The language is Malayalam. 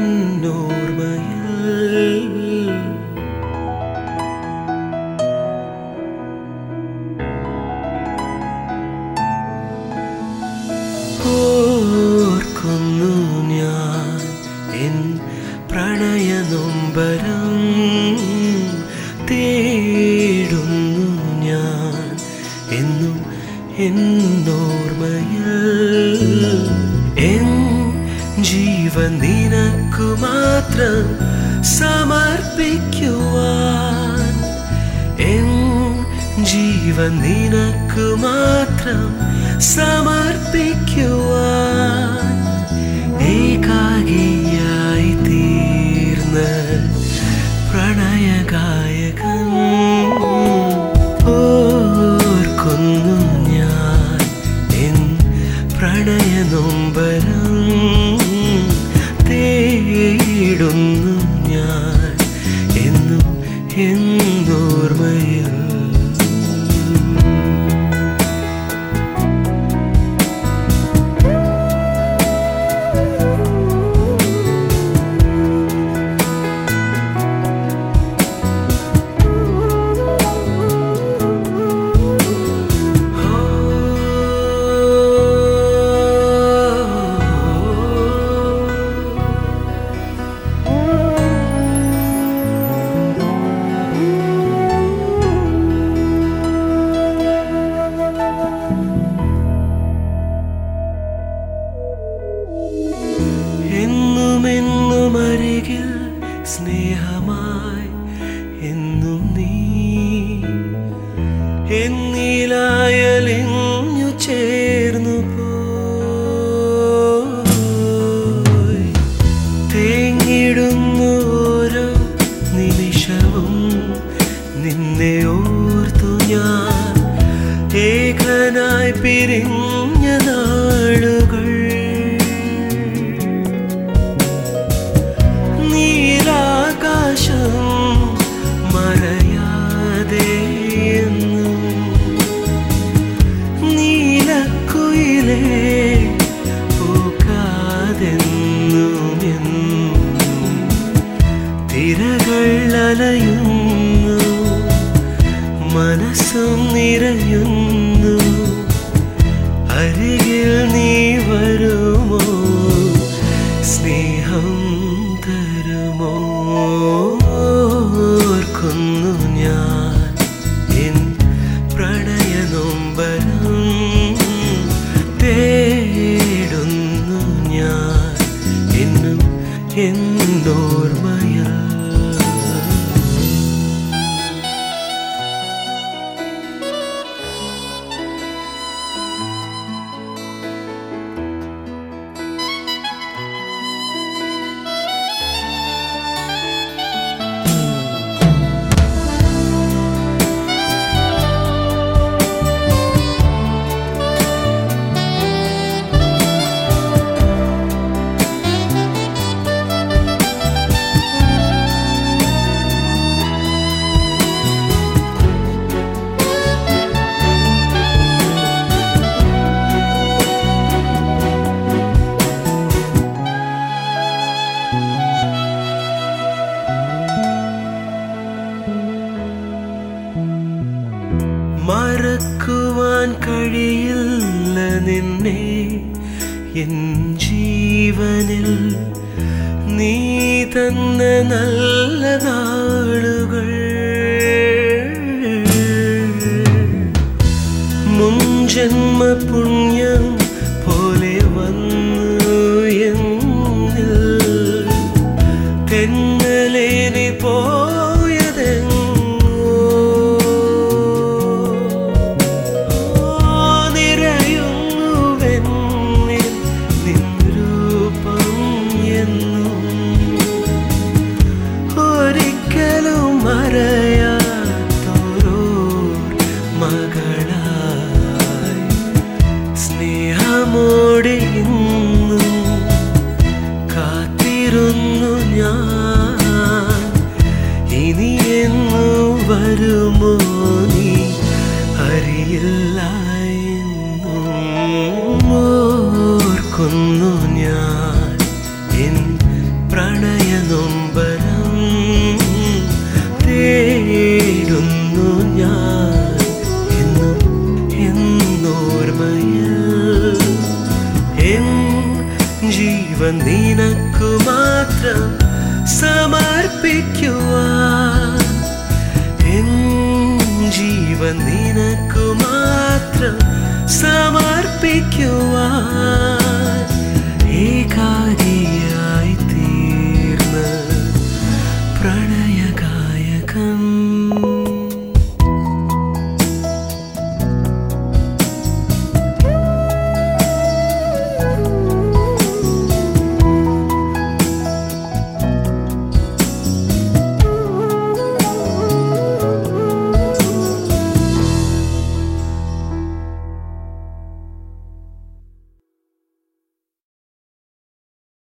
ഓർക്കുന്നു ഞാൻ എൻ പ്രണയനൊമ്പരം തേടുന്നു ഞാൻ എന്നും എന്നോർമ്മയിൽ എൻ ജീവൻ നിനക്കു മാത്രം സമർപ്പിക്കുവാൻ എൻ ജീവൻ നിനക്കു മാത്രം സമർപ്പിക്കുവാൻ ഏകാകിയായി തീർന്ന പ്രണയഗായകൻ ഓർക്കുന്നു ഞാൻ എൻ പ്രണയനൊമ്പരം തേടുന്നു ഞാൻ എന്നും എന്നോർമ്മയിൽ എന്നുമെന്നും അരികിൽ സ്നേഹമായി എന്നും നീ എന്നിലായലിഞ്ഞു ചേർന്നു പോയി തേങ്ങിടുന്നു ഓരോ നിമിഷവും നിന്നെ ഓർത്തു ഞാൻ ഏകനായി പിരിഞ്ഞ നാളുകൾ നീലാകാശം മറയാതെ എന്നും നീലക്കുയിലേ പോകാതെന്നും എന്നും തിരകൾ അലയുന്നു മനസ്സും നിറയുന്നു അരികിൽ നീ വരുമോ സ്നേഹം തരുമോ ഓർക്കുന്നു ഞാൻ എൻ പ്രണയനൊമ്പരം തേടുന്നു ഞാൻ എന്നും എന്നോർമ്മയിൽ മറക്കുവാൻ കഴിയില്ല നിന്നെ എൻ ജീവനിൽ നീ തന്ന നല്ല നാളുകൾ മുൻജന്മ പുണ്യം പോലെ വന്നു എന്നിൽ തെന്നലേനി പോയതെങ്ങോ നിറയുന്നുവെന്നിൽ നിൻ രൂപം എന്നും ഒരിക്കലും മറയാത്തോരോ മകളായി സ്നേഹമോടെ ഇന്നും കാത്തിരുന്നു ഞാൻ ഇനി എന്നു വരുമോ നീ അറിയില്ല എന്നും ഓർക്കുന്നു ഞാൻ എൻ പ്രണയ ഞാൻ എന്നും എന്നോർമ്മയിൽ എൻ ജീവൻ നിനക്കു മാത്രം സമർപ്പിക്കുവാൻ എൻ ജീവൻ നിനക്കു മാത്രം സമർപ്പിക്കുവാൻ ഏകാകിയ